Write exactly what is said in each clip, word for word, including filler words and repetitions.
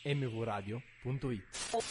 m v radio punto it.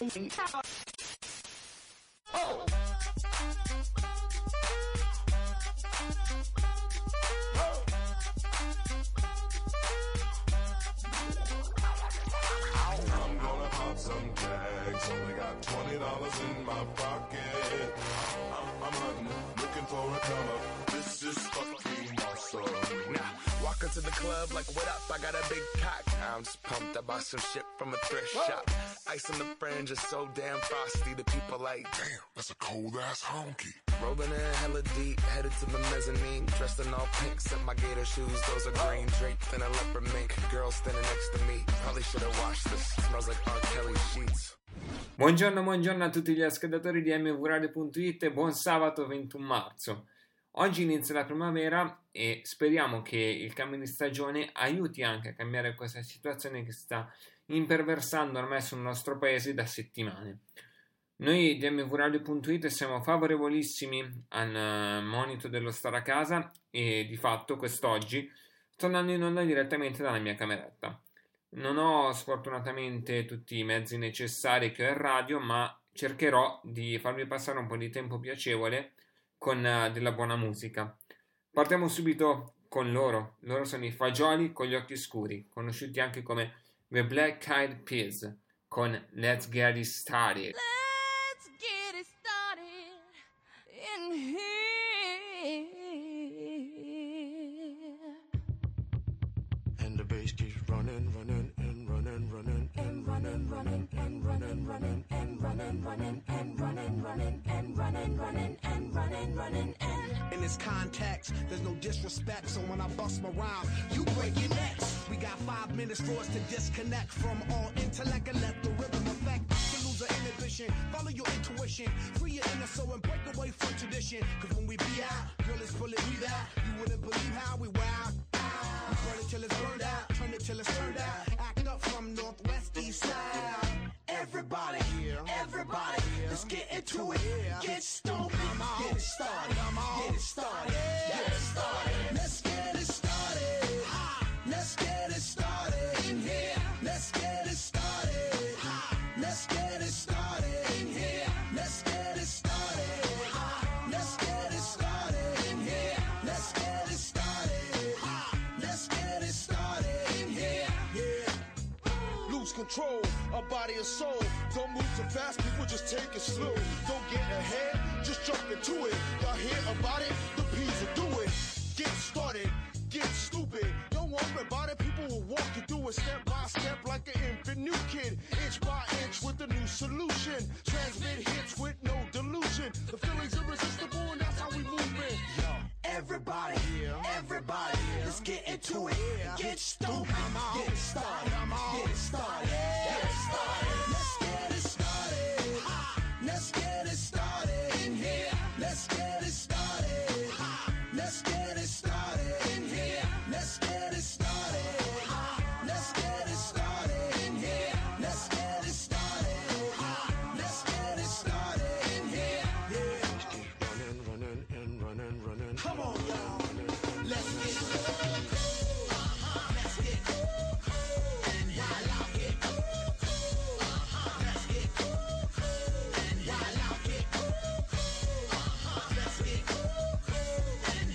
I'm gonna pop some tags. Only got twenty dollars in my pocket. I'm, I'm hunting, looking for a come up. This is fucking awesome. Now, walk into the club like, what up? I got a big cock. I'm just pumped. I bought some shit from a thrift shop. Ice on the fringe is so damn frosty. The people like, Damn, that's a cold ass honky. rolling in hella deep, headed to the mezzanine. Dressed in all pink, set my gator shoes. Those are green, draped in a leopard mink. Girl standing next to me. Probably should have washed this. Smells like R. Kelly sheets. Buongiorno, buongiorno a tutti gli ascoltatori di m v radio punto it e buon sabato ventuno marzo. Oggi inizia la primavera e speriamo che il cambio di stagione aiuti anche a cambiare questa situazione che sta imperversando ormai sul nostro paese da settimane. Noi di m v radio punto it siamo favorevolissimi al monito dello stare a casa e di fatto quest'oggi sto andando in onda direttamente dalla mia cameretta. Non ho sfortunatamente tutti i mezzi necessari che ho in radio, ma cercherò di farvi passare un po' di tempo piacevole con uh, della buona musica. Partiamo subito con loro. Loro sono i Fagioli con gli occhi scuri, conosciuti anche come The Black Eyed Peas, con Let's Get It Started. Let's get it started in here. And the bass keeps running, running, and running, running, and running, running, and running, running, and running, running, and running, running, and running, running, and running, running, and In this context, there's no disrespect, so when I bust my rhyme, you break your necks. We got five minutes for us to disconnect from all intellect and let the rhythm affect. To lose the inhibition, follow your intuition, free your inner soul and break away from tradition. Cause when we be out, girl, it's fully we that. You wouldn't believe how we wow. We burn it till it's burned out, turn it till it's turned out. Act up from northwest, east side. Everybody, everybody, let's get into it. Get stoked, get it started, get it started, get it started. Let's get it started. Let's get it started in here. Let's get it started. Let's get it started in here. Let's get it started. Let's get it started in here. Let's get it started. Let's get it started in here. Yeah. Lose control of body and soul. Don't move too fast, people just take it slow. Don't get ahead, just jump into it. Y'all hear about it? The P's will do it. Get started, get stupid. Don't worry about it, people will walk you through it step by step like an infant new kid. Inch by inch with a new solution. Transmit hits with no delusion. The feeling's irresistible and that's how we move it. Yo. Everybody, everybody, let's get into it. Get stupid, get it started, get it started, get it started. Let's get it started. Let's get it started in here. Let's get it started. Let's get it started in here. Let's get it started. Let's get it started in here. Let's get it started. Let's get it started in here. Yeah. running, running, and running, running. Come on, y'all. Let's get cool. Let's get cool. And while I get cool, let's get cool. And while I get cool, let's get cool. And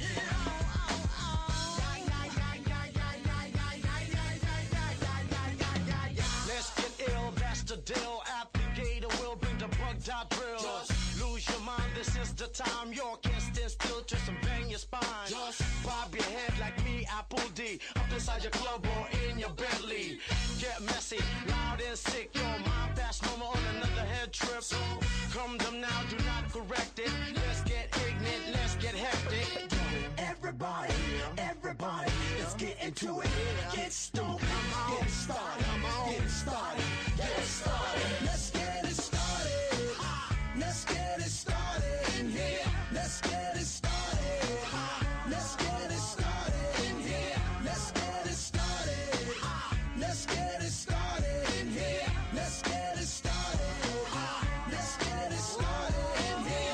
Let's get ill, that's the deal. Applicator will bring the bug dot drill. Just lose your mind, this is the time. You can't stand still, twist and bang your spine. Just bob your head like me, Apple D. Up inside your club or in your Bentley. Get messy, loud and sick. Your mind fast, no more on another head trip. So come them now, do not correct it. Let's get ignorant, let's get hectic. everybody, everybody, let's get into it. Get stupid, get it started, get it started, get it started. Let's get it started. Let's get it started in here. Let's get it started. Let's get it started in here. Let's get it started. Let's get it started in here. Let's get it started. Let's get it started in here.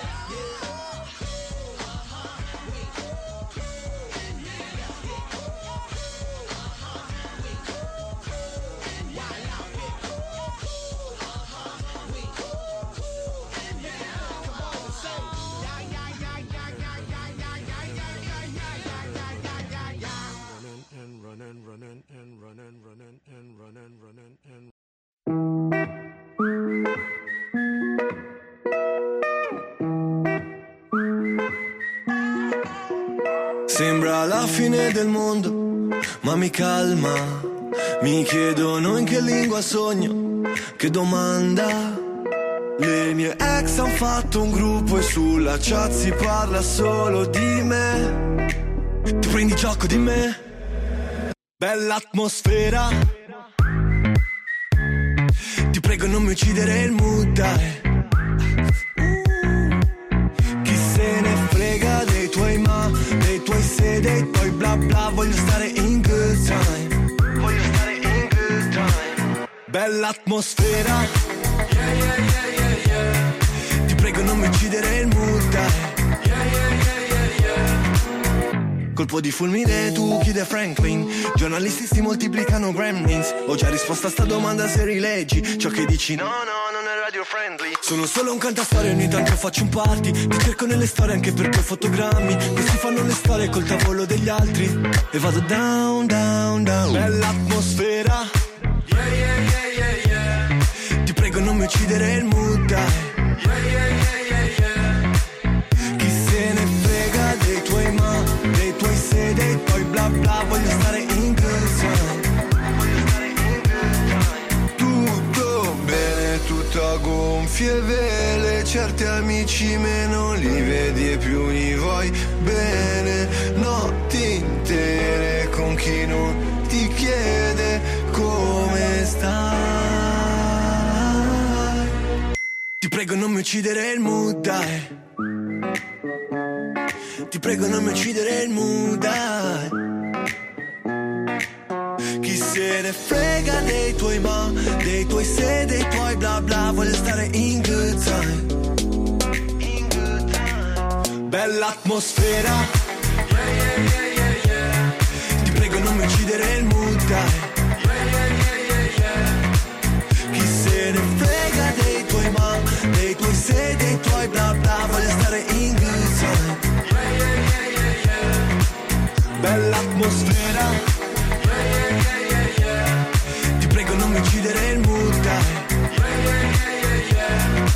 Yeah. running and running, running and running, running and Sembra la fine del mondo, ma mi calma. Mi chiedono in che lingua sogno, che domanda. Le mie ex han fatto un gruppo e sulla chat si parla solo di me. Ti prendi gioco di me? Bella atmosfera. Ti prego non mi uccidere il mood, dai. Chi se ne frega dei tuoi ma, dei tuoi se, dei tuoi bla bla. Voglio stare in good time. Voglio stare in good time. Bella atmosfera. Yeah, yeah, yeah, yeah, yeah. Ti prego non mi uccidere il mood, dai. Yeah, yeah, yeah, yeah, yeah. Colpo di fulmine, tu chiede Franklin. Giornalisti si moltiplicano gremlins. Ho già risposto a sta domanda se rileggi ciò che dici. No, no, non è radio friendly. Sono solo un cantastorie, ogni tanto faccio un party. Ti cerco nelle storie anche per quei fotogrammi. Questi fanno le storie col tavolo degli altri. E vado down, down, down. Bella atmosfera. Yeah, yeah, yeah, yeah, yeah. Ti prego non mi uccidere il mood, dai. Yeah, yeah, yeah, yeah, yeah. Chi se ne frega dei tuoi ma, dei tuoi se, dei tuoi bla bla. Voglio stare in good time. Voglio stare in good time. Tutto bene, tutto a gonfie vele. Certi amici meno li vedi e più li vuoi bene. Notti intere con chi non ti chiede come stai. Ti prego non mi uccidere il mood, dai. Ti prego non mi uccidere il mood, dai. Chi se ne frega dei tuoi ma, dei tuoi se, dei tuoi bla bla. Voglio stare in good time. In good time. Bella atmosfera. Yeah, yeah, yeah, yeah, yeah. Ti prego non mi uccidere il mood, dai. Yeah, yeah, yeah, yeah, yeah. Chi se ne frega dei tuoi ma, dei tuoi se, dei tuoi bla bla. Voglio stare in good time. Yeah, yeah, yeah, yeah, yeah. Bella atmosfera. Yeah, yeah, yeah, yeah, yeah. Ti prego non mi uccidere il mood, dai. Yeah, yeah, yeah, yeah, yeah.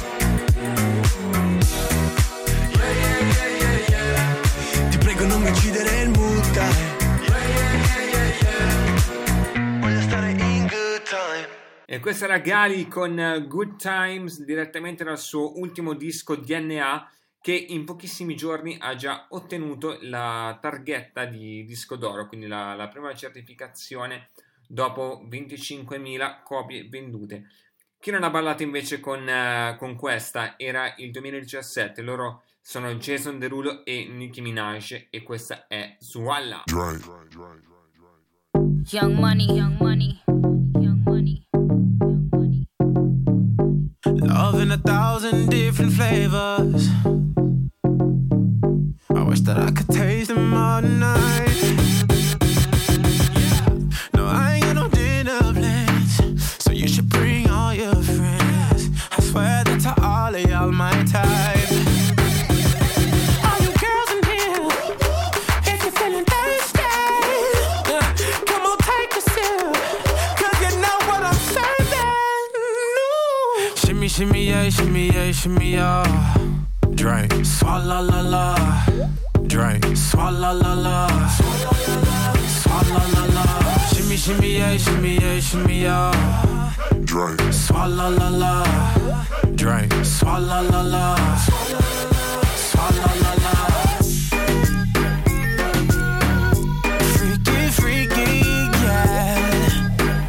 Yeah, yeah, yeah, yeah, yeah. Ti prego non mi uccidere il mood, dai. Yeah, yeah, yeah, yeah, yeah. Voglio stare in good time. E questa era Gali con Good Times, direttamente dal suo ultimo disco D N A, che in pochissimi giorni ha già ottenuto la targhetta di disco d'oro, quindi la, la prima certificazione dopo venticinquemila copie vendute. Chi non ha ballato invece con, uh, con questa era il duemiladiciassette, loro sono Jason Derulo e Nicki Minaj e questa è Swalla. Young money, young money, young money, young money. Love in a thousand different flavors. I wish that I could taste them all night. No, I ain't got no dinner plans, so you should bring all your friends. I swear that to all of y'all my type. All you girls in here, if you're feeling thirsty, uh, come on take a sip, 'cause you know what I'm serving. No. Shimmy, shimmy, yeah, shimmy, yeah, shimmy, yeah. Drink, swalla la la. Drink, swalla la la. Swalla la la. Shimmy, shimmy, yeah, shimmy, yeah, shimmy, yeah. Drink, swalla la la. Drink, swalla la la. Swalla la la. Freaky, freaky, yeah.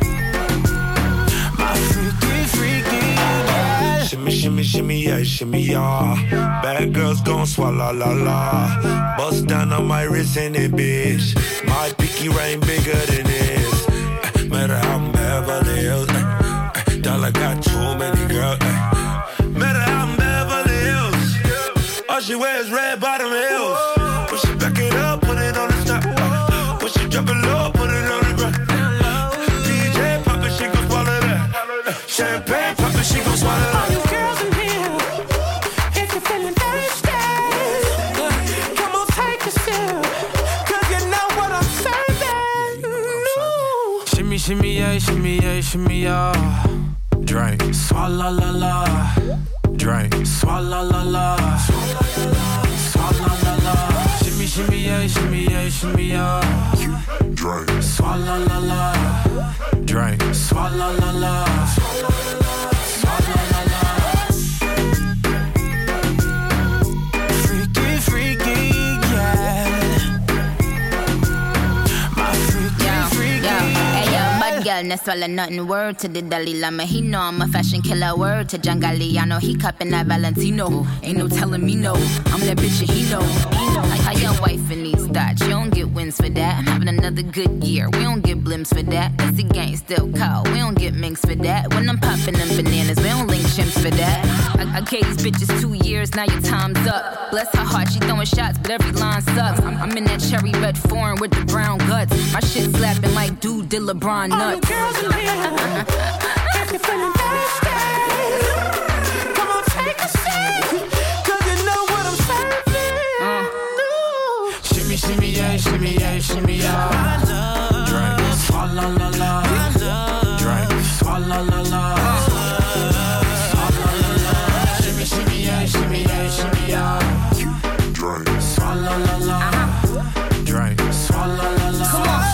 My freaky, freaky, yeah. Shimmy, shimmy, shimmy, yeah, shimmy, yeah. Bad girls gon' swallow la la. Bust down on my wrist and it, bitch. My pinky ring bigger than this. Uh, matter how I'm Beverly Hills. Uh, uh, dollar got too many girls. Uh, matter how I'm Beverly Hills. All she wears red bottom heels. When she back it up, put it on the top. Uh, when she drop it low, put it on the ground. Uh, D J pop it, she gon' swallow that. Uh, champagne pop it, she gon' swallow that. All you girls in here, if you're feeling thirsty, uh, come on take a sip, 'cause you know what I'm serving. No. Shimmy, shimmy, yeah, shimmy, yeah, shimmy, yeah. Drink, swalla la la. Drink, swalla la la. Swalla la la. Shimmy, shimmy, yeah, shimmy, yeah, shimmy, yeah. Drink, swalla la la. Drink, swalla la la. Swalla la la. Freaky, freaky, yeah. My freaky, yo, freaky. Yo, hey yo, bad girl, no swallow nothing. Word to the Dalai Lama, he know I'm a fashion killer. Word to John Galliano, he cupping that Valentino. Ain't no telling me no, I'm that bitch and he know. He know. How, how your wife in these thoughts? You don't get wins for that. I'm having another good year, we don't get blimps for that. Cause the gang still cold, we don't get minks for that. When I'm popping them bananas, we don't link chimps for that. I, I gave these bitches two years, now your time's up. Bless her heart, she throwing shots, but every line sucks. I'm, I'm in that cherry red foreign with the brown guts. My shit slapping like dude did LeBron nuts. All you girls in here, if you're feeling thirsty, come on, take a seat, cause you know what I'm serving. Uh. Shimmy, shimmy, yeah, shimmy, yeah, shimmy, yeah. Drink, swalla la la. Drink, swalla la la. Swalla la la. Shimmy, shimmy, yeah, shimmy, yeah, shimmy, yeah. drink, swalla la la. Drink, swalla la la. Come on.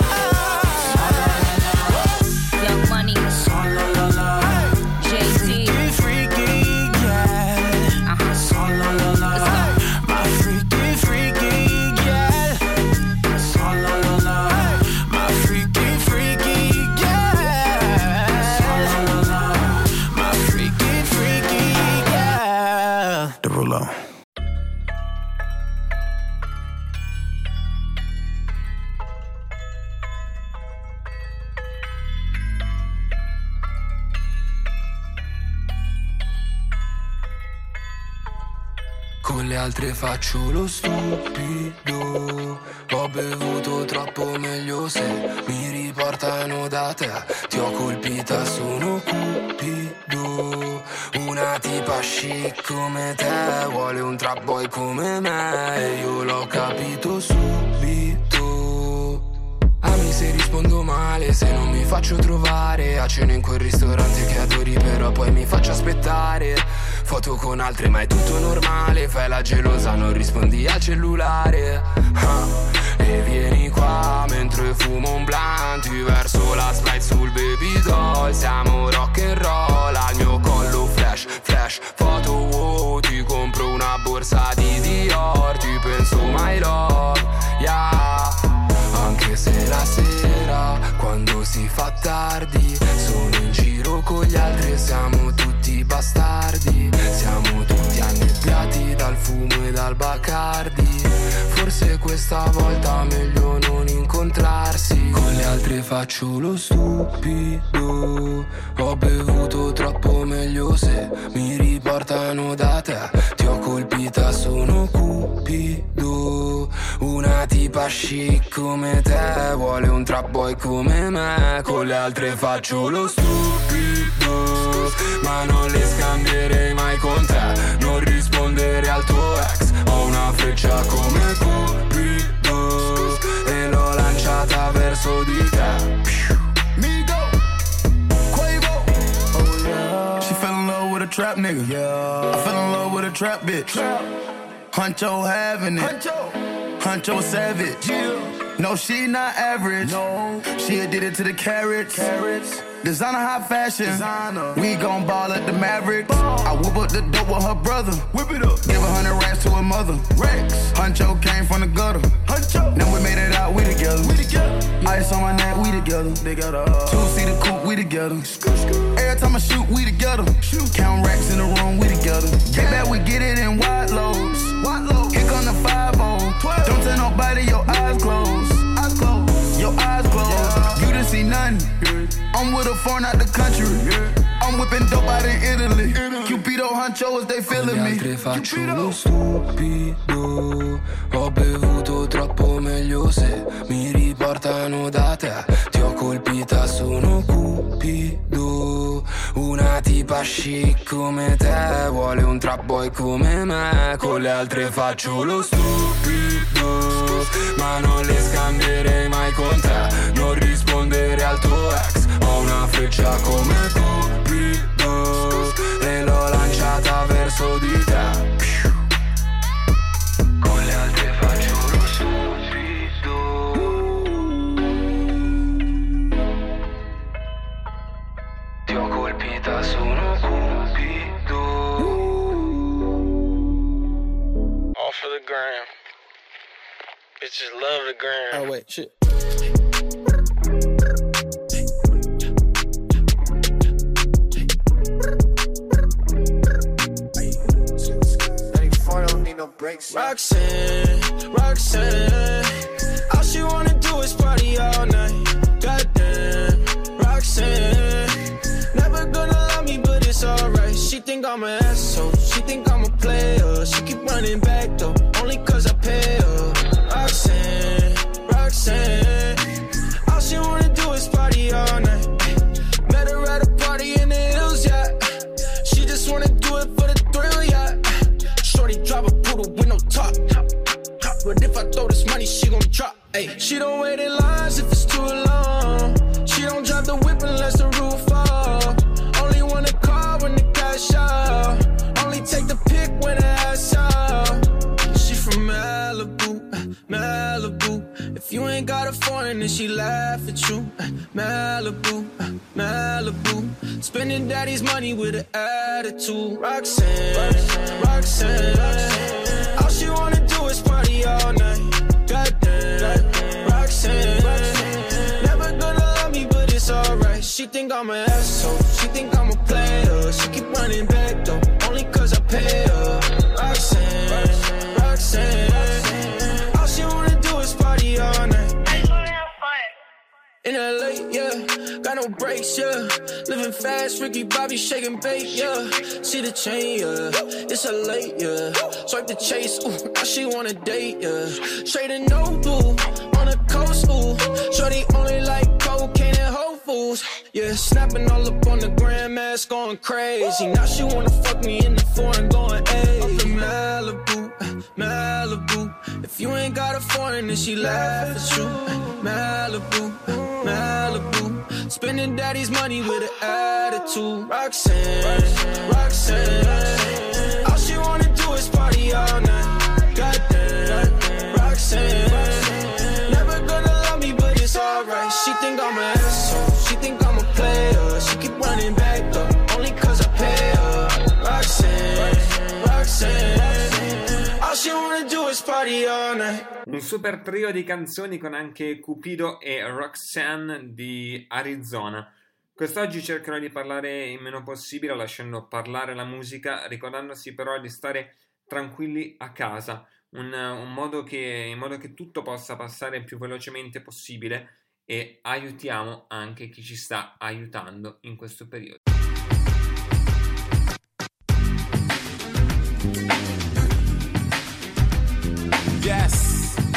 Con le altre faccio lo stupido. Ho bevuto troppo, meglio se mi riportano da te. Ti ho colpita, sono cupido. Una tipa chic come te vuole un trap boy come me, e io l'ho capito subito. Ami se rispondo male, se non mi faccio trovare a cena in quel ristorante che adori, però poi mi faccio aspettare. Foto con altre ma è tutto normale. Fai la gelosa, non rispondi al cellulare. ah, E vieni qua mentre fumo un blunt, verso la slide sul baby doll. Siamo rock and roll, al mio collo flash, flash, foto wow. Ti compro una borsa di Dior, ti penso my love, yeah. Anche se la sera, quando si fa tardi, sono in giro con gli altri e siamo tutti bastardi. Siamo tutti annebbiati dal fumo e dal Bacardi. Forse questa volta meglio non incontrarsi. Con le altre faccio lo stupido. Ho bevuto troppo, meglio se mi riportano da te. Ti ho colpita, sono cupido. Una tipa chic come te vuole un trap boy come me. Con le altre faccio lo stupido, ma non le scambierei mai con te. Non rispondere al tuo ex. Ho una freccia come Cupido e l'ho lanciata verso di te. She fell in love with a trap nigga. Yeah. I fell in love with a trap bitch. Trap. Huncho having it. Huncho, Huncho savage. Yeah. No, she not average. No, she did it to the carrots. Carrots. Designer high fashion. Designer. We gon' ball at the Mavericks. Ball. I whip up the dope with her brother. Whip it up. Give a hundred racks to her mother. Rex. Huncho came from the gutter. Huncho. Now we made it out, we together. We together. Ice on my neck, we together. Together. Two-seater coupe, we together. Scoot, scoot. Every time I shoot, we together. Shoot. Count racks in the room, we together. Get back, we get it in wide loads. Wide loads. Kick on the five oh. Don't tell nobody, your eyes closed. Eyes closed. Your eyes closed. Yeah. You didn't see nothing. Yeah. I'm with a foreign out the country. Yeah. I'm whipping dope out in Italy. Italy. Cupido Huncho as they feeling me. Con le altre faccio lo stupido. Ho bevuto troppo, meglio se mi riportano da te. Ti ho colpita, sono cupido. Una tipa chic come te vuole un trap boy come me. Con le altre faccio lo stupido, ma non le scambierei mai con te. Non rispondere al tuo Bitches love the gram. Oh, wait, shit. Roxanne, Roxanne, all she wanna do is party all night. Goddamn, Roxanne, never gonna love me, but it's alright. She think I'm an asshole, she think I'm a player. She keep running back though, only cause I pay her. Roxanne, Roxanne, all she wanna do is party all night. Met her at a party in the hills, yeah. She just wanna do it for the thrill, yeah. Shorty drive a poodle with no top. But if I throw this money, she gon' drop. Ay. She don't wait in lines if it's too long. She don't drive the whip unless the roof fall. Only wanna call when the cash out. Only take the pic when the ass out. She from Malibu, Malibu. If you ain't got a foreign, then she laugh at you. Malibu, Malibu. Spending daddy's money with an attitude. Roxanne, Roxanne, Roxanne, Roxanne. All she wanna do is party all night. Goddamn, Goddamn. Roxanne, Roxanne. Never gonna love me, but it's alright. She think I'm an asshole, she think I'm a player. She keep running back though, only cause I pay her. Roxanne, Roxanne, Roxanne, Roxanne. All she wanna do is party all night. In L A, yeah, got no brakes, yeah. Living fast, Ricky Bobby shaking bait, yeah. See the chain, yeah, it's a late, yeah. Swipe the chase, ooh, now she wanna date, yeah. Straight and Noble, on the coast, ooh. Shorty only like cocaine and Whole Foods, yeah. Snapping all up on the grandmas, going crazy. Now she wanna fuck me in the foreign, going, ayy. Up in Malibu, Malibu. If you ain't got a foreign, then she laugh at you. Malibu, Malibu. Spending daddy's money with an attitude. Roxanne, Roxanne, Roxanne. All she wanna do is party all night. Goddamn, Roxanne, Roxanne. Never gonna love me, but it's alright. She think I'm an asshole, she think I'm a player. She keep running back though, only cause I pay her. Roxanne, Roxanne, Roxanne. All she wanna do is party all night. Un super trio di canzoni con anche Cupido e Roxanne di Arizona. Quest'oggi cercherò di parlare il meno possibile, lasciando parlare la musica, ricordandosi però di stare tranquilli a casa, un, un modo che, in modo che tutto possa passare il più velocemente possibile e aiutiamo anche chi ci sta aiutando in questo periodo. Yes.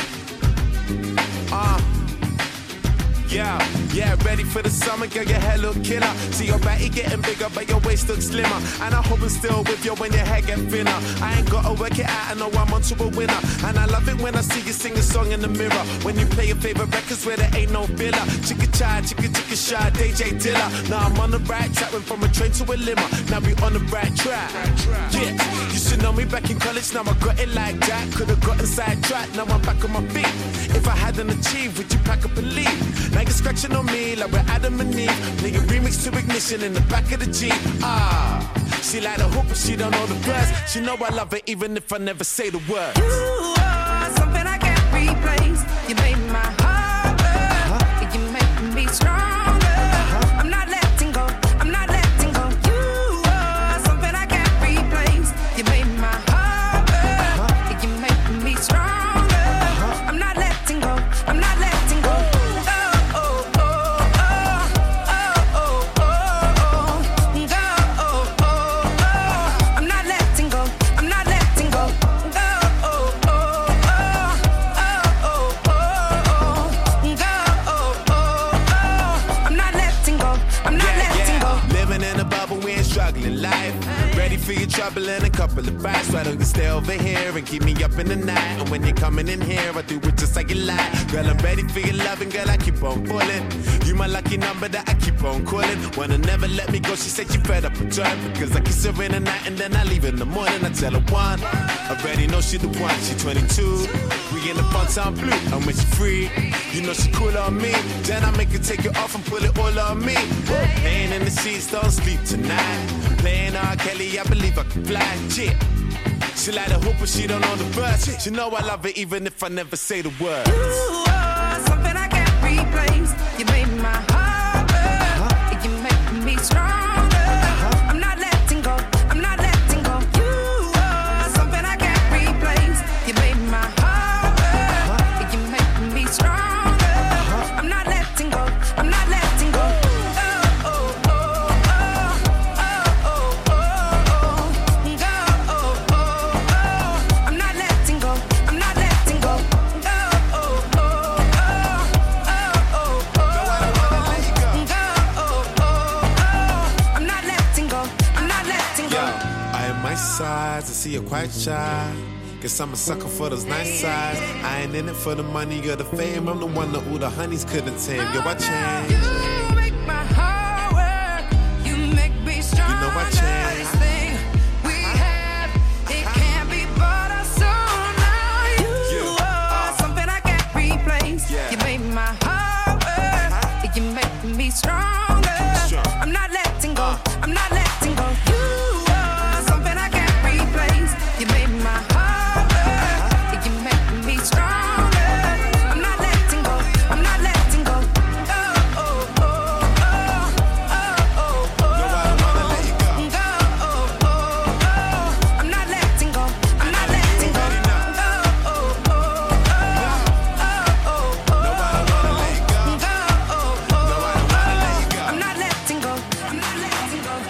Uh, yeah, yeah, ready for the summer, girl, your hair look killer. See your body getting bigger, but your waist looks slimmer. And I hope I'm still with you when your hair get thinner. I ain't gotta work it out, I know I'm onto a winner. And I love it when I see you sing a song in the mirror. When you play your favorite records where there ain't no filler. Chicka chai, chicka chicka shy, D J Dilla. Now I'm on the right track, went from a train to a limo. Now we on the right track. Yeah, you should know me back in college, now I got it like that. Could've gotten sidetracked, now I'm back on my feet. If I hadn't achieved, would you pack up and leave? Now you're scratching on me like we're Adam and Eve. Play a remix to Ignition in the back of the Jeep. Ah, she like the hoop, but she don't know the words. She know I love her even if I never say the words. You are something I can't replace. You made my heart beat. Uh-huh. You make me stronger. Uh-huh. I'm not letting go. I'm not letting go. You are something I can't replace. You made my heart beat. Uh-huh. You make me stronger. Uh-huh. I'm not letting go. I'm not letting go. For your trouble and a couple of bites. Why don't you stay over here and keep me up in the night? And when you're coming in here, I do it just like you like. Girl, I'm ready for your loving, girl, I keep on pulling. You my lucky number that I keep on calling. Wanna never let me go, she said she fed up with her. Because I kiss her in the night and then I leave in the morning. I tell her one, already know she the one, she twenty-two. We in the fun time blue, and when she free, you know she cool on me. Then I make her take it off and put it all on me. Laying in the sheets, don't sleep tonight. Playing R. Kelly, I believe I can fly. Yeah. She like the hoop, but she don't know the verse. She know I love it even if I never say the word. You are something I can't replace. You made my heart burn. You make me stronger. I'm not letting go. I'm not letting go. You are something I can't replace. You made my heart burn. You make me stronger. I'm not letting go. I'm not letting go. Oh, oh, oh, oh, oh, oh, oh, oh, oh, oh, oh. I'm not letting go. I'm not letting go. Sides, I see you're quite shy. Guess I'm a sucker for those nice sides. I ain't in it for the money or the fame. I'm the one that all the honeys couldn't tame. Yo, I changed. You make my heart work. You make me stronger. You know I changed. This thing we have, it can't be bought or sold now. You are something I can't replace. You made my heart work. You make me stronger. I'm not letting go. I'm not letting go. You are something I can't replace. You made my heart work. You make me stronger. I'm not letting go. I'm not letting go. Oh, oh, oh, oh, oh, oh, oh. No, I don't wanna let you go. Oh, oh, oh, oh. I'm not letting go. I'm not letting go. Oh, oh, oh, oh, oh, oh, oh. No, I don't wanna let you go. Oh, oh, oh, No, I don't wanna let you go. I'm not letting go. I'm not letting go.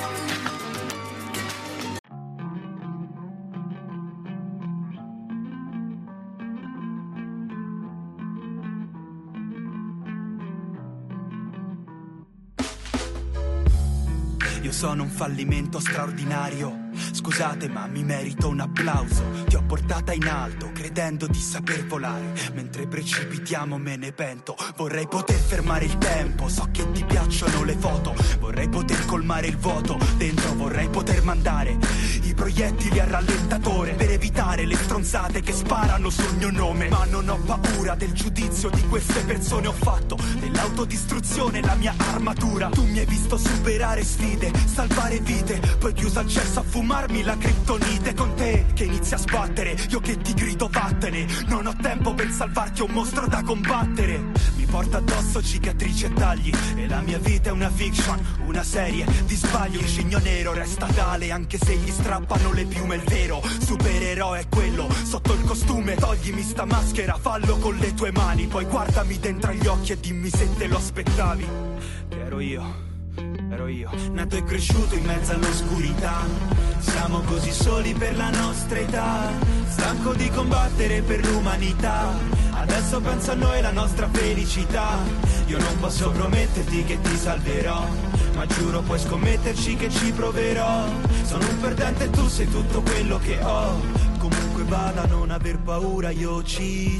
Io sono un fallimento straordinario. Scusate ma mi merito un applauso. Ti ho portata in alto credendo di saper volare. Mentre precipitiamo me ne pento. Vorrei poter fermare il tempo. So che ti piacciono le foto. Vorrei poter colmare il vuoto. Dentro vorrei poter mandare i proiettili a rallentatore per evitare le stronzate che sparano sul mio nome. Ma non ho paura del giudizio di queste persone. Ho fatto dell'autodistruzione la mia armatura. Tu mi hai visto superare sfide, salvare vite, poi chiuso accesso a fumarmi la criptonite. Con te che inizia a sbattere, io che ti grido vattene. Non ho tempo per salvarti, ho un mostro da combattere. Mi porta addosso cicatrici e tagli e la mia vita è una fiction, una serie di sbagli. Il cigno nero resta tale anche se gli strappano le piume. Il vero supereroe è quello sotto il costume. Toglimi sta maschera, fallo con le tue mani. Poi guardami dentro gli occhi e dimmi se te lo aspettavi. Che ero io, ero io, nato e cresciuto in mezzo all'oscurità. Siamo così soli per la nostra età. Stanco di combattere per l'umanità. Adesso penso a noi e la nostra felicità. Io non posso prometterti che ti salverò, ma giuro puoi scommetterci che ci proverò. Sono un perdente e tu sei tutto quello che ho. Comunque vada, non aver paura, io ci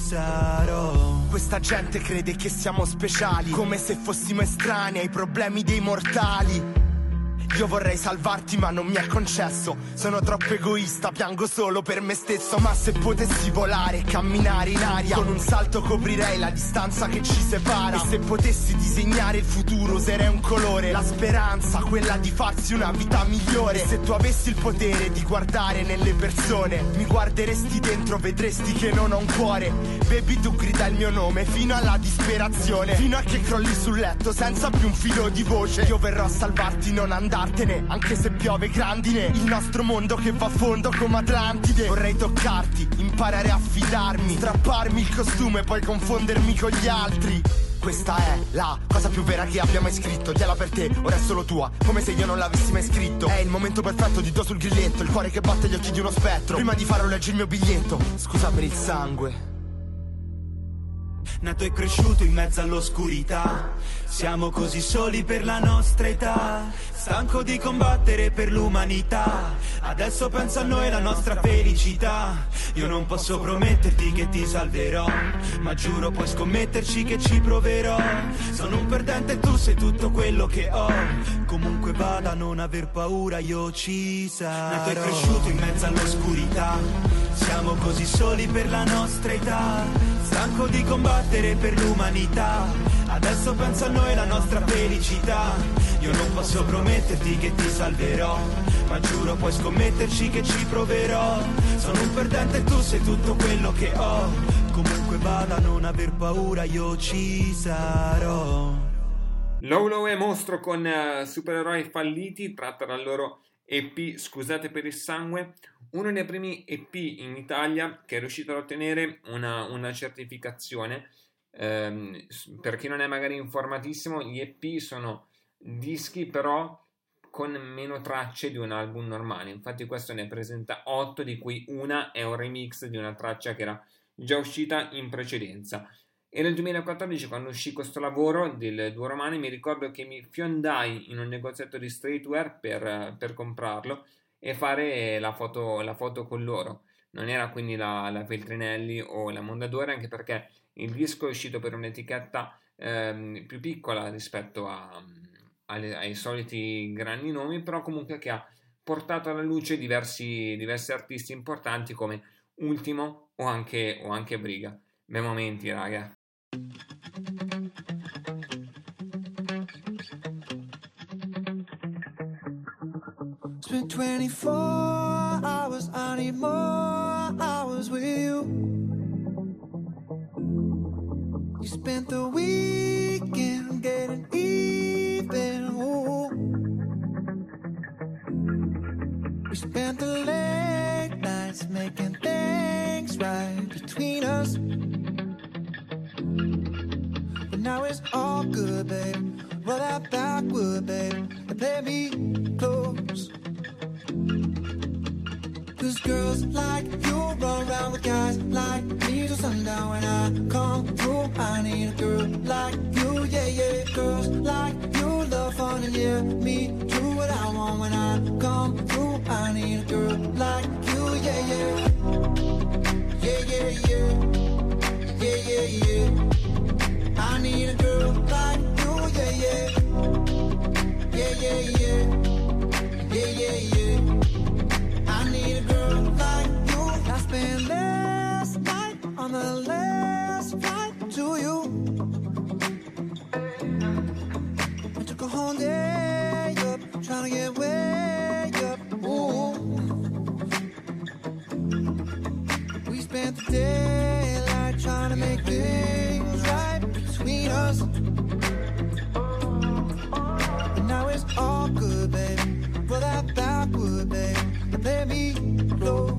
sarò. Questa gente crede che siamo speciali, come se fossimo estranei ai problemi dei mortali. Io vorrei salvarti ma non mi è concesso. Sono troppo egoista, piango solo per me stesso. Ma se potessi volare e camminare in aria, con un salto coprirei la distanza che ci separa. E se potessi disegnare il futuro userei un colore, la speranza, quella di farsi una vita migliore. E se tu avessi il potere di guardare nelle persone, mi guarderesti dentro, vedresti che non ho un cuore. Baby, tu grida il mio nome fino alla disperazione, fino a che crolli sul letto senza più un filo di voce. Io verrò a salvarti, non andare anche se piove grandine. Il nostro mondo che va a fondo come Atlantide. Vorrei toccarti, imparare a fidarmi, strapparmi il costume, poi confondermi con gli altri. Questa è la cosa più vera che abbia mai scritto. Tiela per te, ora è solo tua, come se io non l'avessi mai scritto. È il momento perfetto di do sul grilletto, il cuore che batte gli occhi di uno spettro. Prima di farlo leggi il mio biglietto, scusa per il sangue. Nato e cresciuto in mezzo all'oscurità. Siamo così soli per la nostra età. Stanco di combattere per l'umanità. Adesso penso a noi e la nostra felicità. Io non posso prometterti che ti salverò, ma giuro puoi scommetterci che ci proverò. Sono un perdente e tu sei tutto quello che ho. Comunque vada, non aver paura, io ci sarò. Nato e cresciuto in mezzo all'oscurità. Siamo così soli per la nostra età. Stanco di combattere per l'umanità. Adesso penso a noi e la nostra felicità. Io non posso prometterti che ti salverò, ma giuro puoi scommetterci che ci proverò. Sono un perdente e tu sei tutto quello che ho. Comunque vada, non aver paura, io ci sarò. Lolo e Mostro con uh, Supereroi Falliti, tratta dal loro E P Scusate per il sangue, uno dei primi E P in Italia che è riuscito ad ottenere una, una certificazione. Um, per chi non è magari informatissimo, gli E P sono dischi però con meno tracce di un album normale, infatti questo ne presenta otto, di cui una è un remix di una traccia che era già uscita in precedenza. E nel duemilaquattordici, quando uscì questo lavoro del Duo Romani, mi ricordo che mi fiondai in un negozietto di streetwear per, per comprarlo e fare la foto, la foto con loro. Non era quindi la, la Feltrinelli o la Mondadori, anche perché il disco è uscito per un'etichetta ehm, più piccola rispetto a, alle, ai soliti grandi nomi, però comunque che ha portato alla luce diversi, diversi artisti importanti come Ultimo o anche, o anche Briga. Bei momenti, raga. Spent twenty-four hours, I need more hours with you. You spent the weekend getting even. Ooh. We spent the late nights making things right between us. But now it's all good, babe. Roll that backward, babe, and play me close. Cause girls like you run around with guys like me till sundown. When I come through, I need a girl like you, yeah, yeah. Girls like you love fun and yeah, me do what I want. When I come through, I need a girl like you, yeah, yeah. Yeah, yeah, yeah. Yeah, yeah, yeah. I need a girl like you, yeah, yeah. Yeah, yeah, yeah. Yeah, yeah, yeah. I need a girl like you. I spent last night on the last flight to you. I took a whole day up, trying to get way up. Ooh. We spent the daylight trying to make things right between us. And now it's all good, baby. Roll that backward, babe, and play me close.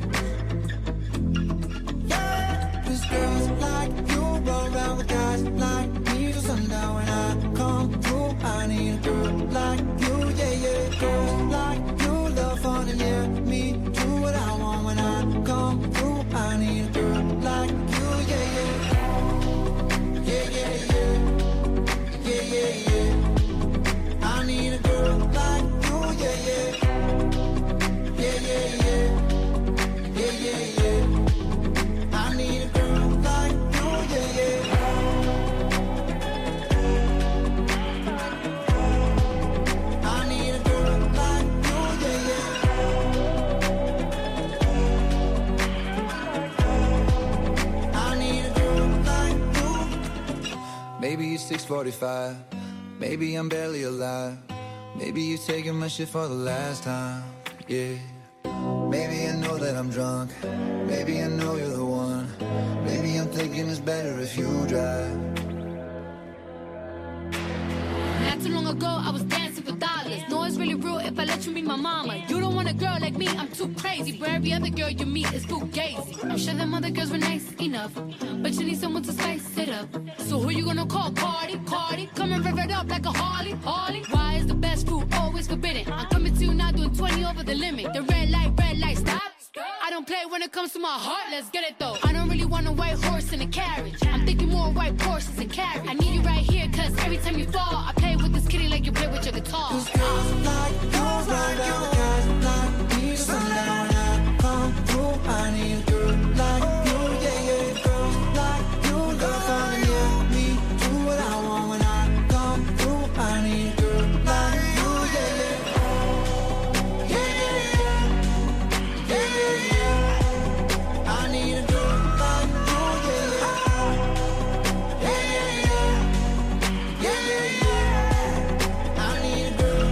Yeah, cause girls like you roll around with guys like me till sundown. When I come through, I need a girl like you, yeah, yeah. Girls like you love fun and yeah, me do what I want. When I come through, I need a girl like you, yeah, yeah. Yeah, yeah, yeah. Yeah, yeah, yeah. I need a girl like you, yeah, yeah. Yeah, yeah, yeah. Yeah, yeah, yeah. I need a girl like you, yeah, yeah. I need a girl like you, yeah, yeah. I need a girl like you. Maybe it's six forty-five. Maybe I'm barely alive. Maybe you're taking my shit for the last time. Yeah. Maybe I know that I'm drunk. Maybe I know you're the one. Maybe I'm thinking it's better if you drive. Not too long ago, I was dancing for dollars. No, it's really real if I let you meet my mama. You don't want a girl like me, I'm too crazy. But every other girl you meet is fugazi. I'm sure them other girls were nice enough, but you need someone to spice it up. So who you gonna call? Cardi, Cardi. Come and rev it up like a Harley, Harley. Why is the best fruit always forbidden? I'm coming to you now doing twenty over the limit. The red light, red light, stop. I don't play when it comes to my heart, let's get it though. I don't really want a white horse in a carriage. I'm thinking more white horses and carriage. I need you right here, cause every time you fall, I play with this kitty like you play with your guitar. Cause girls like you, girls like you, guys like me till sundown. When I come through, I need a girl like you, yeah, yeah. Girls like you, love fun and yeah, me do what I want. When I come through, I need a girl like you, yeah, yeah. Yeah, yeah, yeah. Yeah, yeah, yeah. I need a girl like you, yeah, yeah. Yeah, yeah, yeah. Yeah, yeah, yeah. I need a girl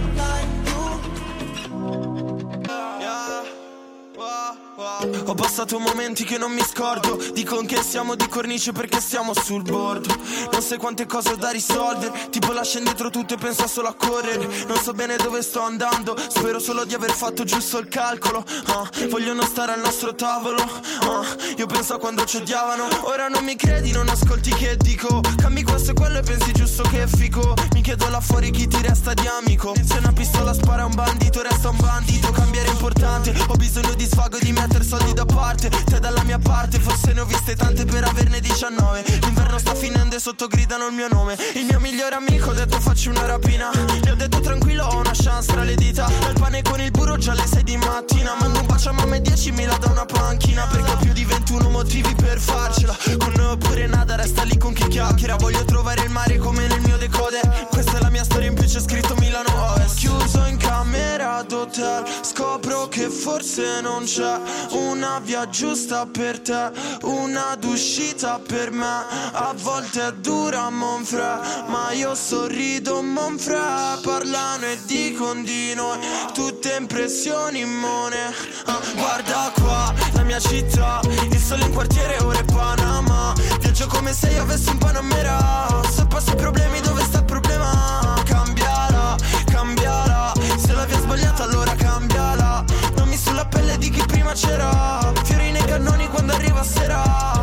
Ho passato momenti che non mi scordo. Dicono che siamo di cornice perché siamo sul bordo. Non sai quante cose ho da risolvere. Tipo lascia indietro tutto e penso solo a correre. Non so bene dove sto andando. Spero solo di aver fatto giusto il calcolo. ah, Vogliono stare al nostro tavolo. ah, Io penso a quando ci odiavano. Ora non mi credi, non ascolti che dico. Cambi questo e quello e pensi giusto che è fico. Mi chiedo là fuori chi ti resta di amico. Se una pistola spara a un bandito resta un bandito. Cambiare è importante. Ho bisogno di svago e di mettere soldi da parte. Te dalla mia parte. Forse ne ho viste tante per averne diciannove. L'inverno sta finendo e sotto gridano il mio nome. Il mio migliore amico ha detto facci una rapina. Le ho detto tranquillo ho una chance tra le dita. Il pane con il burro già alle sei di mattina. Mando un bacio a mamma e diecimila da una panchina. Perché ho più di ventuno motivi per farcela. Con noi oppure nada resta lì con chi chiacchiera. Voglio trovare il mare come nel mio decoder. Questa è la mia storia in più c'è scritto Milano Ovest. Chiuso in camera d'hotel. Scopro che forse non c'è una via giusta per te. Una d'uscita per me. A volte è dura Monfrè, ma io sorrido Monfrè. Parlano e dicono di noi tutte impressioni immune. ah, Guarda qua, la mia città. Il sole in quartiere, ora è Panama. Viaggio come se io avessi un Panamera. Se passo i problemi dove sta il problema? Cambiala, cambiala. Se la via è sbagliata allora cambiala. Non mi sulla pelle di chi prima c'era. Fiori nei cannoni quando arriva sera.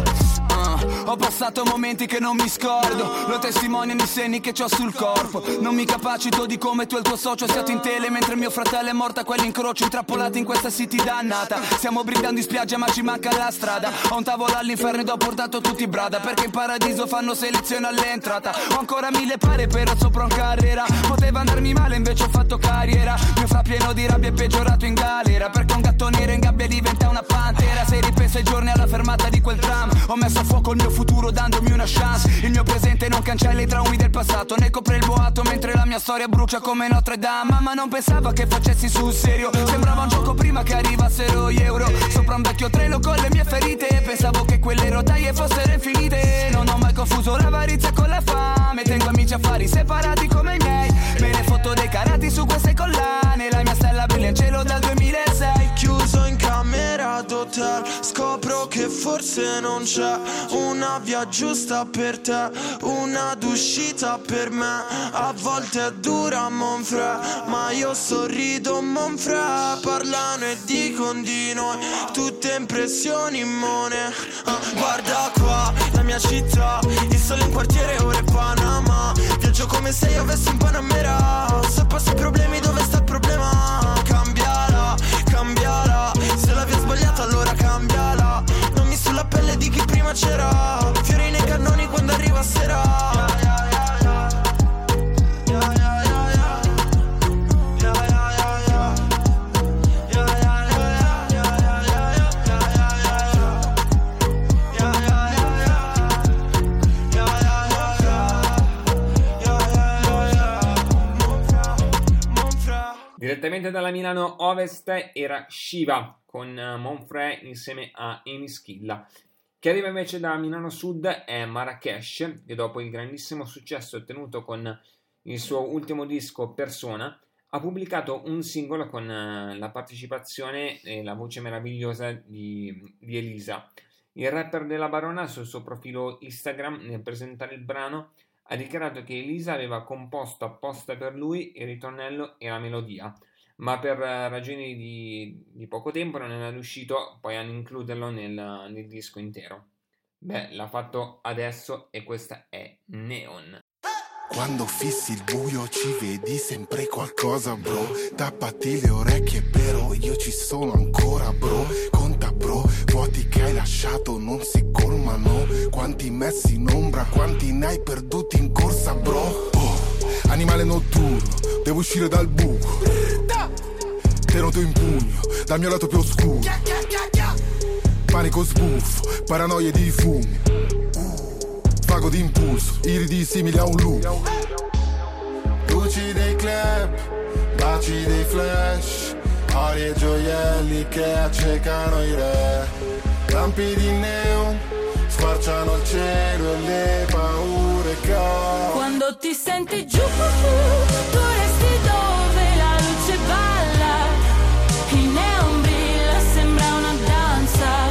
Ho passato momenti che non mi scordo. Lo testimoniano i segni che c'ho sul corpo. Non mi capacito di come tu e il tuo socio siate in tele mentre mio fratello è morto a quell'incrocio. Intrappolati in questa city dannata. Stiamo brindando in spiaggia ma ci manca la strada. Ho un tavolo all'inferno ed ho portato tutti brada. Perché in paradiso fanno selezione all'entrata. Ho ancora mille pare però sopra un carriera. Poteva andarmi male invece ho fatto carriera. Mio fra pieno di rabbia è peggiorato in galera. Perché un gatto nero in gabbia diventa una pantera. Se ripenso ai giorni alla fermata di quel tram. Ho messo a fuoco il mio futuro dandomi una chance. Il mio presente non cancella i traumi del passato. Ne copre il boato mentre la mia storia brucia come Notre Dame. Mamma non pensava che facessi sul serio. Sembrava un gioco prima che arrivassero gli euro. Sopra un vecchio treno con le mie ferite. Pensavo che quelle rotaie fossero infinite. Non ho mai confuso l'avarizia con la fame. Tengo amici affari separati come i miei. Me ne fotto dei carati su queste collane. La mia stella brilla in cielo dal duemilasei. Chiuso in camera d'hotel. Scopro che forse non c'è una via giusta per te. Una d'uscita per me. A volte è dura Monfrè, ma io sorrido Monfrè. Parlano e dicono di noi tutte impressioni immune. ah, Guarda qua, la mia città. Il sole in quartiere, ora è Panama. Viaggio come se io avessi un Panamera. Se passo i problemi dove sta il problema? Cambiala, cambiala. Se la via è sbagliata allora cambiala. Non mi sulla pelle di chi prima c'era. Fiori nei cannoni quando arriva sera. Direttamente dalla Milano Ovest era Shiva con Monfrè insieme a Emischilla. Chi arriva invece da Milano Sud è Marrakesh, che dopo il grandissimo successo ottenuto con il suo ultimo disco Persona ha pubblicato un singolo con la partecipazione e la voce meravigliosa di, di Elisa. Il rapper della Barona sul suo profilo Instagram nel presentare il brano ha dichiarato che Elisa aveva composto apposta per lui il ritornello e la melodia, ma per ragioni di, di poco tempo non è riuscito poi ad includerlo nel, nel disco intero. Beh, l'ha fatto adesso e questa è Neon. Quando fissi il buio ci vedi sempre qualcosa, bro. Tappati le orecchie però io ci sono ancora, bro. Conta, bro, vuoti che hai lasciato non si colmano. Quanti messi in ombra, quanti ne hai perduti in corsa, bro. Oh, animale notturno, devo uscire dal buco. Te noto in pugno, dal mio lato più oscuro. Panico sbuffo, paranoie di fumo. Vago di impulso, iridi simili a un lupo. Luci dei club, baci dei flash, ori e gioielli che accecano i re. Lampi di neon, squarciano il cielo e le paure che ho. Quando ti senti giù, tu resti dove la luce balla. Il neon brilla, sembra una danza.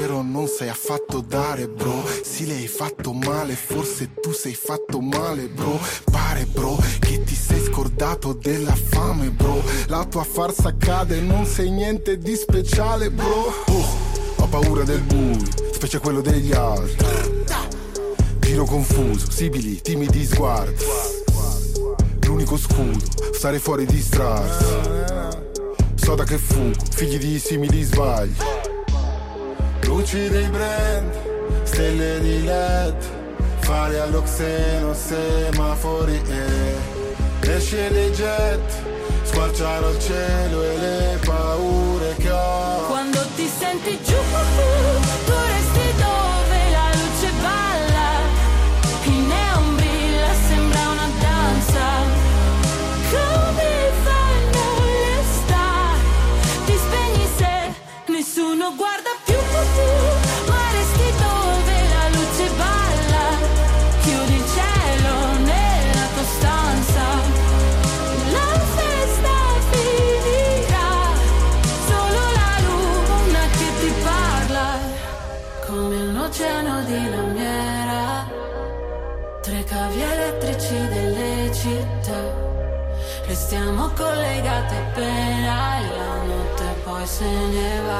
però non sei affatto dare, bro. Sì, lei hai fatto male, forse tu sei fatto male, bro. Pare, bro, che ti sei scordato della fame, bro. La tua farsa cade, non sei niente di speciale, bro. Oh, ho paura del buio, specie quello degli altri. Giro confuso, sibili, timidi sguardi. L'unico scudo, stare fuori distrarsi. Soda che fugo, figli di simili sbagli. Luci dei brand, stelle di L E D. Fare all'oxeno, semafori e esce dei jet. Squarciare il cielo e le paure che ho. Quando ti senti giù, tu resti dove la luce balla. Il neon brilla, sembra una danza. Come fanno le star? Ti spegni se nessuno guarda più, ma resti dove la luce balla. Chiudi il cielo nella tua stanza. La festa finirà, solo la luna che ti parla. Come un oceano di lamiera, tre cavi elettrici delle città. Restiamo collegate appena e la notte poi se ne va.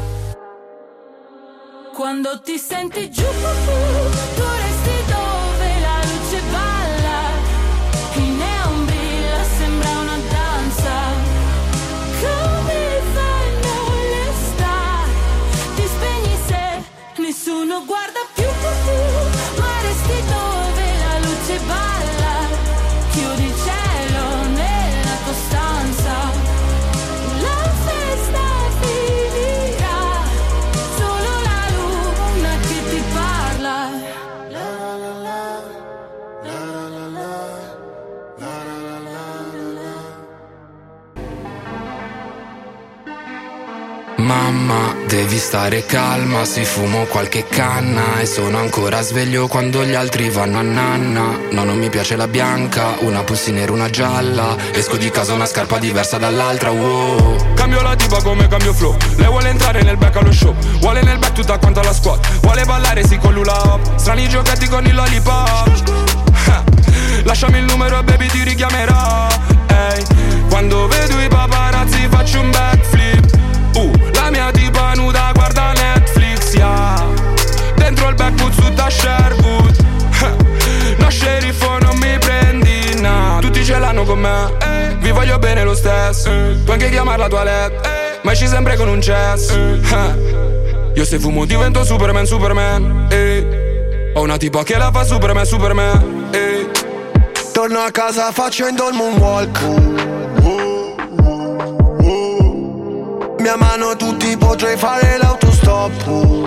Quando ti senti giù, tu resti dove la luce balla. Il neon brilla, sembra una danza. Come fanno le star? Ti spegni se nessuno guarda più, ma resti dove la luce balla. Chiudi il cielo nella tua stanza. La festa finirà, solo la luna che ti parla. La la la la, la la la la, la la la la la. Mamma, devi stare calma, si fumo qualche canna e sono ancora sveglio quando gli altri vanno a nanna. No, non mi piace la bianca, una pussy nera, una gialla. Esco di casa una scarpa diversa dall'altra, wow. Cambio la tipa come cambio flow. Lei vuole entrare nel back allo show. Vuole nel back tutta quanta la squad. Vuole ballare sì con l'ula up. Strani giochetti con il lollipop. Lasciami il numero e baby ti richiamerò. Ehi, quando vedo i paparazzi faccio un backflip. Uh, la mia tipa nuda guarda Netflix, yeah. Dentro il backwood su da Sherwood. No sceriffo non mi prendi, nah. Tutti ce l'hanno con me, eh. Vi voglio bene lo stesso, eh. Puoi anche chiamarla toilette, eh. Ma esci sempre con un cesso, eh. Io se fumo divento Superman, Superman, eh. Ho una tipa che la fa Superman, Superman, eh. Torno a casa facendo il moonwalk. Mia mano tutti potrei fare l'autostop.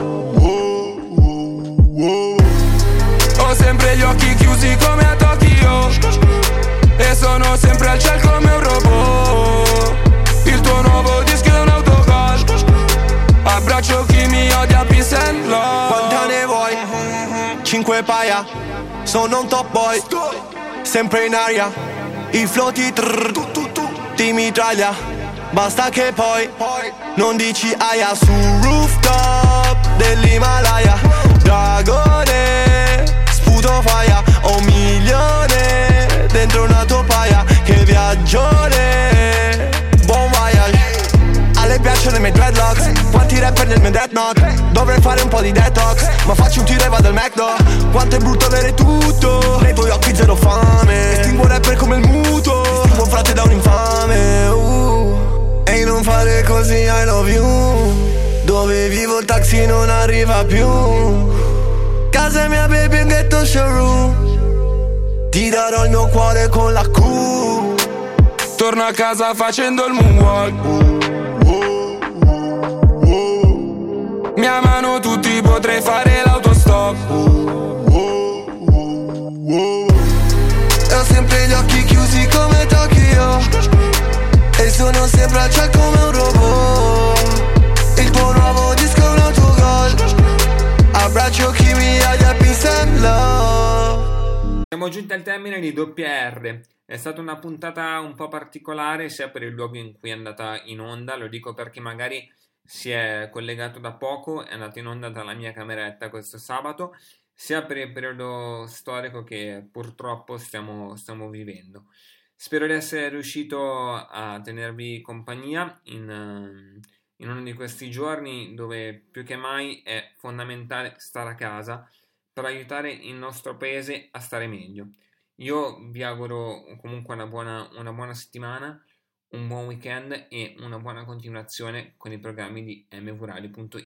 Ho sempre gli occhi chiusi come a Tokyo e sono sempre al cielo come un robot. Il tuo nuovo disco è un autogol. Abbraccio chi mi odia, peace and love. Quanta ne vuoi? Cinque paia. Sono un top boy, sempre in aria. Il flow ti trrr, ti mitraglia. Basta che poi non dici aia. Su rooftop dell'Himalaya, dragone, sputo faia. Ho un milione dentro una topaia. Che viaggione, buon voyage. A lei piacciono i miei dreadlocks. Quanti rapper nel mio death note. Dovrei fare un po' di detox, ma faccio un tiro e vado al McDo. Quanto è brutto avere tutto, nei tuoi occhi zero fame. Estingo rapper come il muto, estingo frate da un infame, uh. Ehi, non fare così, I love you. Dove vivo il taxi non arriva più. Casa mia baby, un ghetto showroom. Ti darò il mio cuore con la Q. Torno a casa facendo il moonwalk. Mia mano tutti potrei fare l'autostop. E ho sempre gli occhi chiusi come Tokyo e sono sempre al cielo come un robot. Il tuo nuovo disco è un autogol. Abbraccio chi mi odia, peace and love. Siamo giunti al termine di Doppia R. È stata una puntata un po' particolare sia per il luogo in cui è andata in onda, lo dico perché magari si è collegato da poco, è andato in onda dalla mia cameretta questo sabato, sia per il periodo storico che purtroppo stiamo, stiamo vivendo. Spero di essere riuscito a tenervi compagnia in, in uno di questi giorni dove più che mai è fondamentale stare a casa per aiutare il nostro paese a stare meglio. Io vi auguro comunque una buona, una buona settimana, un buon weekend e una buona continuazione con i programmi di m v radio punto it.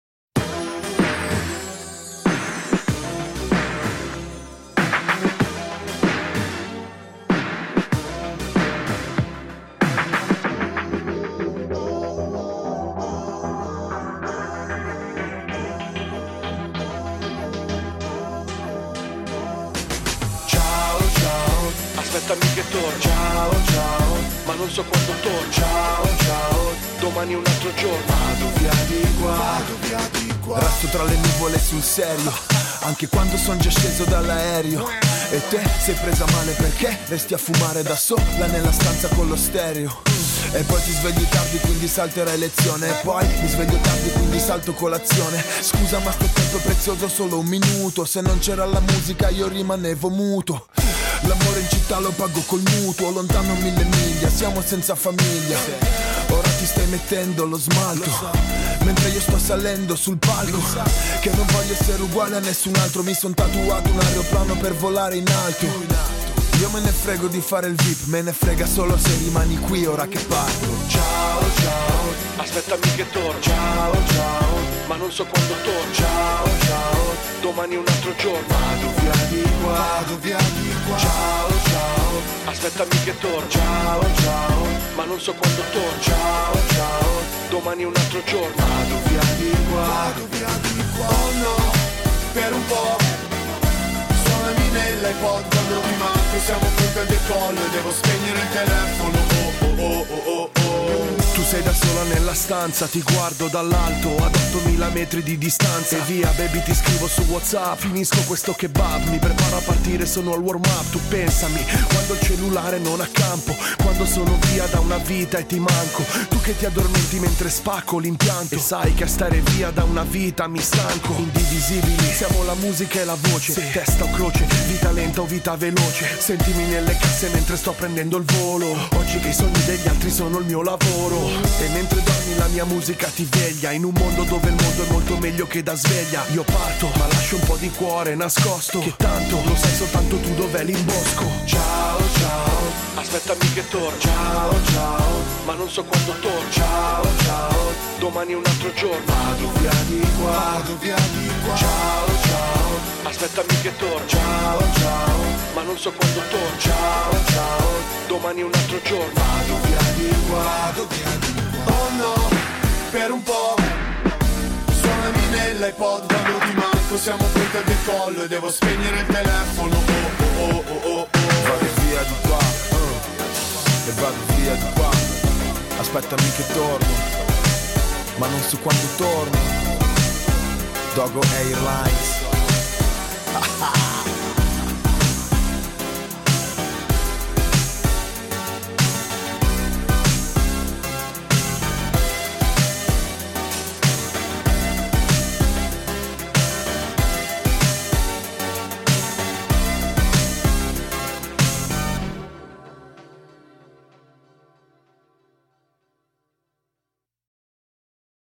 Aspettami che torno, ciao ciao, ma non so quando torno, ciao ciao, domani un altro giorno, vado via di qua, vado via di qua. Resto tra le nuvole sul serio, anche quando son già sceso dall'aereo. E te sei presa male perché resti a fumare da sola nella stanza con lo stereo. E poi ti svegli tardi quindi salterai lezione. E poi mi sveglio tardi quindi salto colazione. Scusa ma sto tempo è prezioso solo un minuto. Se non c'era la musica io rimanevo muto. L'amore in città lo pago col mutuo. Lontano mille miglia, siamo senza famiglia. Ora ti stai mettendo lo smalto mentre io sto salendo sul palco. Che non voglio essere uguale a nessun altro. Mi son tatuato un aeroplano per volare in alto. Io me ne frego di fare il V I P, me ne frega solo se rimani qui ora che parto. Ciao ciao, aspettami che torno, ciao ciao, ma non so quando torno, ciao ciao, domani un altro giorno, vado via di qua, vado via di qua, ciao ciao, aspettami che torno, ciao ciao, ma non so quando torno, ciao ciao, domani un altro giorno, vado via di qua, vado via di qua. Oh no, per un po' suonami nell'iPod quando mi manco, siamo pronti al decollo e devo spegnere il telefono. Oh oh oh oh oh oh. Tu sei da sola nella stanza, ti guardo dall'alto ad ottomila metri di distanza. E via baby ti scrivo su WhatsApp, finisco questo kebab, mi preparo a partire, sono al warm up. Tu pensami, quando il cellulare non ha campo, quando sono via da una vita e ti manco. Tu che ti addormenti mentre spacco l'impianto, e sai che a stare via da una vita mi stanco. Indivisibili, siamo la musica e la voce, sì. Testa o croce, vita lenta o vita veloce. Sentimi nelle casse mentre sto prendendo il volo. Oggi che i sogni degli altri sono il mio lavoro. E mentre dormi la mia musica ti veglia, in un mondo dove il mondo è molto meglio che da sveglia. Io parto, ma lascio un po' di cuore nascosto, che tanto lo sai soltanto tu dov'è l'imbosco. Ciao ciao, aspettami che torno, ciao ciao, ma non so quando torno, ciao ciao, domani un altro giorno, vado via di qua, vado via di qua, ciao ciao, aspettami che torno, ciao ciao, ma non so quando torno, ciao ciao, domani un altro giorno, vado via di qua, vado via di qua. Oh no, per un po' suonami nell'iPod quando ti manco, siamo pronti al decollo e devo spegnere il telefono. Oh oh oh oh oh. Vado via di qua, uh, e vado via di qua. Aspettami che torno, ma non so quando torno. Dogo Airlines.